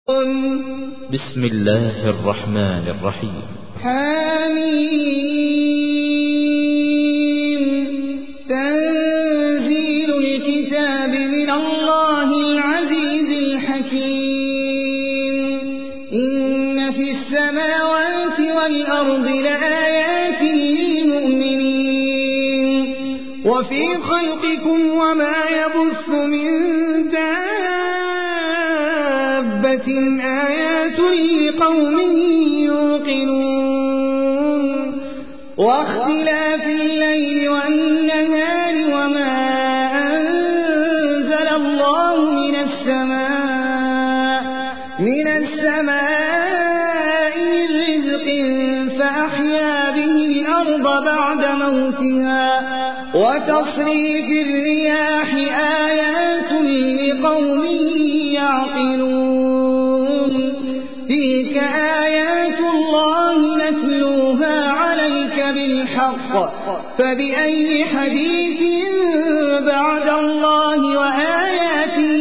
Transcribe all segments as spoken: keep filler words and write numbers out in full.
بسم الله الرحمن الرحيم. حميم. تنزيل الكتاب من الله العزيز الحكيم. إن في السماوات والأرض لآيات للمؤمنين وفي خلقكم وما يبث من دابة آيات لقوم يوقنون واختلاف الليل والنهار وما أنزل الله من السماء من السماء من رزق فأحيا به الأرض بعد موتها وتصريف الرياح آيات لقوم يعقلون تلك آيات الله نتلوها عليك بالحق فبأي حديث بعد الله وآياته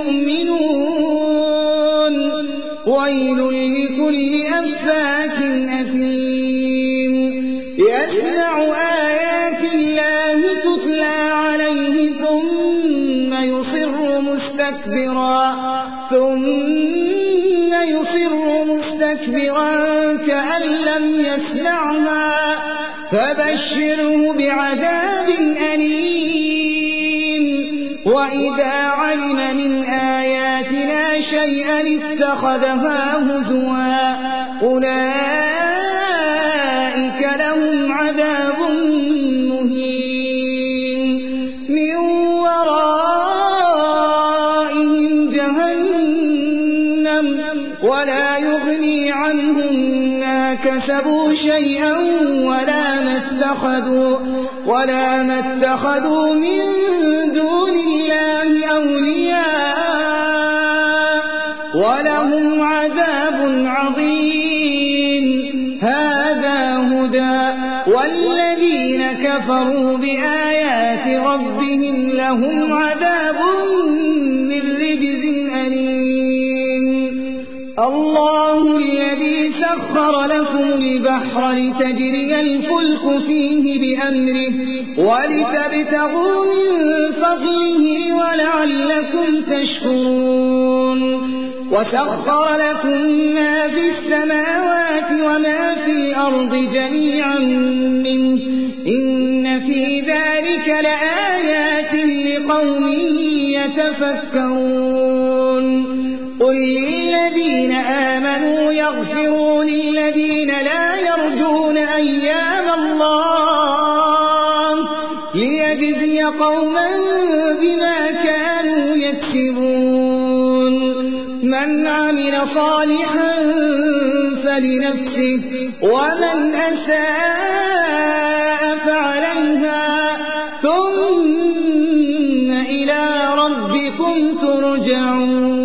يؤمنون ويل لكل أفاك أثيم يسمع آيات الله تتلى عليه ثم يصر مستكبرا ثم يصر مستكبرا كأن لم يسمعها فبشره بعذاب أليم وإذا علم من آياتنا شيئا اتخذها هزوا أولئك لهم عذاب مهين من ورائهم جهنم ولا يغني عنهم ما كسبوا شيئا ولا ما اتخذوا ولا ما اتخذوا من دون الله أولياء ولهم عذاب عظيم هذا هدى والذين كفروا بآيات ربهم لهم عذاب من رجز أليم الله الذي سخر لكم البحر لتجري الفلك فيه بأمره ولتبتغوا من فضله ولعلكم تشكرون وسخر لكم ما في السماوات وما في الأرض جميعا منه إن في ذلك لآيات لقوم يتفكرون قل للذين آمنوا يغفروا للذين لا يرجون أيام الله ليجزي قوما بما كانوا يكسبون من عمل صالحا فلنفسه ومن أساء فعليها ثم إلى ربكم ترجعون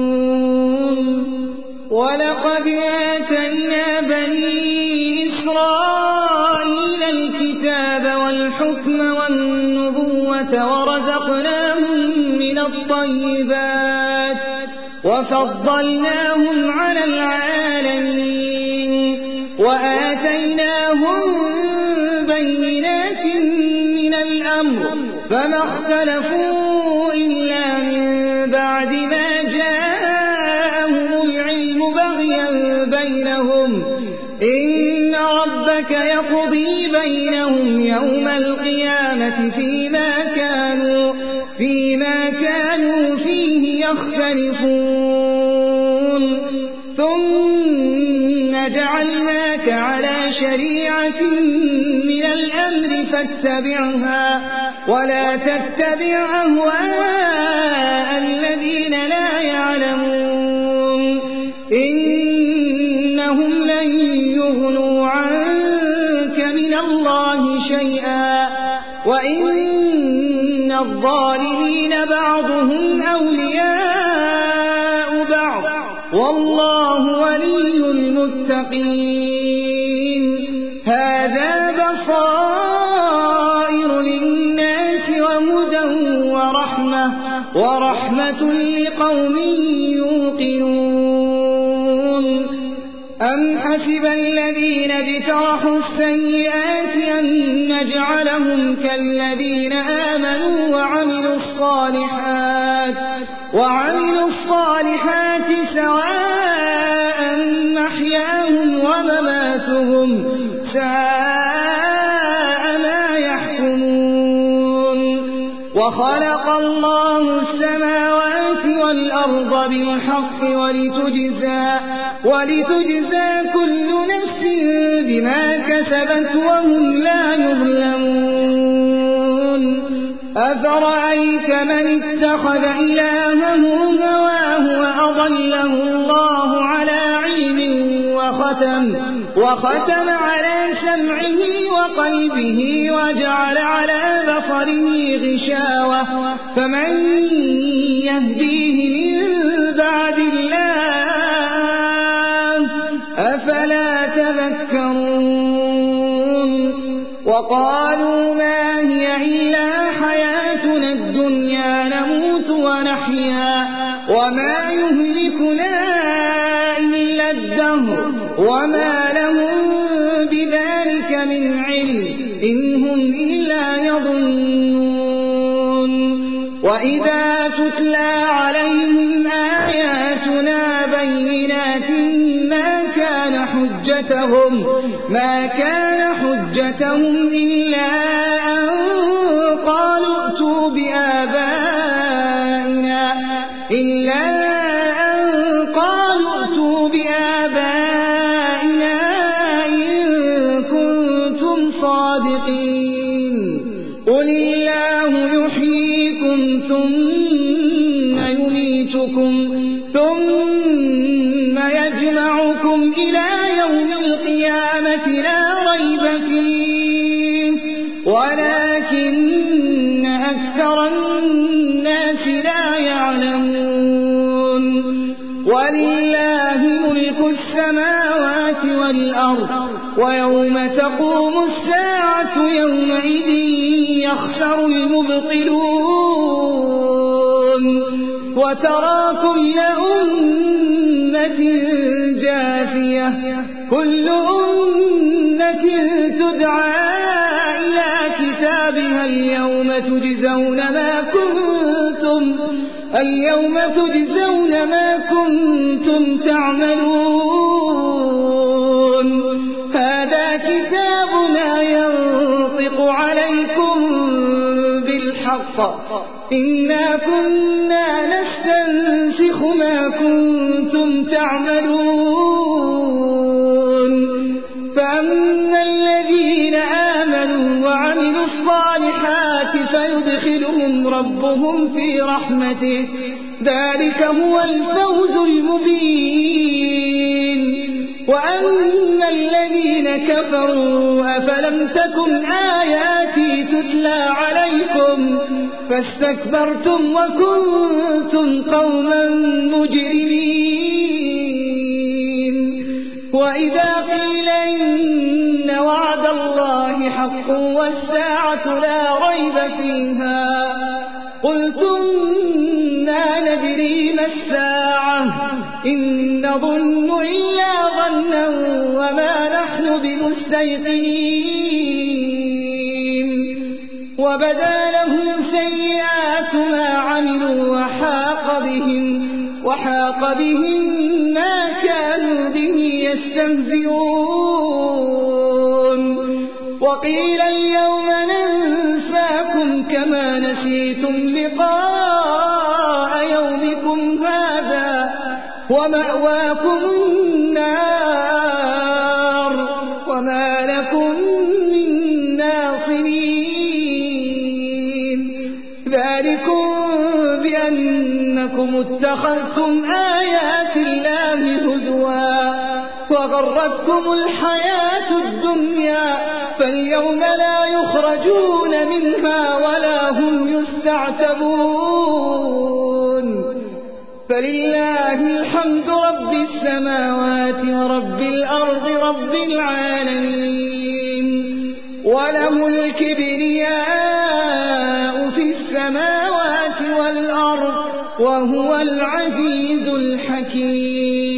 ولقد آتينا بني إسرائيل الكتاب والحكم والنبوة ورزقناهم من الطيبات وفضلناهم على العالمين وآتيناهم بينات من الأمر فما اختلفوا إلا من بعد ما جاءهم العلم بغيا بينهم إن ربك يقضي بينهم يوم القيامة فيما كانوا فيما كانوا فيه يختلفون ثم جعلناك على شريعة من الأمر فاتبعها ولا تتبع أهواء الذين لا يعلمون إنهم لن يغنوا عنك من الله شيئا وإن الظالمين بعضهم أولياء بعض والله ولي المتقين هذا بصائر للناس وهدى ورحمة ورحمة لقوم يوقنون أم حسب الذين اجترحوا السيئات أن نجعلهم كالذين آمنوا وعملوا الصالحات وعملوا الصالحات سواء محياهم ومماتهم ساء ما يحكمون. وخلق الله السماوات والأرض بالحق ولتجزى, ولتجزى كل نفس بما كسبت وهم لا يظلمون. أفرأيت من اتخذ إلهه هواه وأضله الله على علم وختم, وختم على سمعه وقلبه وجعل على بصره غشاوة فمن يهديه من بعد الله أفلا تذكرون. وقالوا ما هي إلا حياتنا الدنيا نموت ونحيا وما يهلكنا إلا الدهر وما لهم بذلك من علم إن هم إلا يظنون. وإذا تتلى عليهم آياتنا بينات ما كان حجتهم ما كان حجتهم إلا أن قالوا ائتوا بآبائنا إلا أن قالوا ائتوا بآبائنا إن كنتم صادقين. قل الله يحييكم ثم يميتكم ثم يجمعكم إلى يوم القيامة لا ريب فيه ولكن أكثر الناس لا يعلمون. ولله ملك السماوات والأرض ويوم تقوم الساعة يومئذ يخسر المبطلون. وترى كل أمة جاثية كل أمة تدعى إلى كتابها اليوم تجزون ما كنتم اليوم تجزون ما كنتم تعملون. هذا كتابنا ينطق عليكم بالحق إنا كنا نستنسخ ما كنتم تعملون. فأما الذين آمنوا وعملوا الصالحات فيدخلهم ربهم في رحمته ذلك هو الفوز المبين. وأما الذين كفروا أفلم تكن آياتي تتلى عليكم فاستكبرتم وكنتم قوما مجرمين. وإذا قيل إن وعد الله حق والساعة لا ريب فيها قلتم ما ندري ما الساعة إن نظن إلا ظنا وما نحن بمستيقنين. وبدا لهم سيئات ما عملوا وحاق بهم وحاق بهم ما كانوا به يستهزئون. وقيل اليوم ننساكم كما نسيتم لقاء يومكم هذا ومأواكم النار وما لكم من ناصرين. ذلكم بأنكم اتخذتم آيات الله هزوا وغرتكم الحياة الدنيا فاليوم لا يخرجون منها ولا هم يستعتبون. فلله الحمد رب السماوات ورب الأرض رب العالمين وله الكبرياء في السماوات والأرض وهو العزيز الحكيم.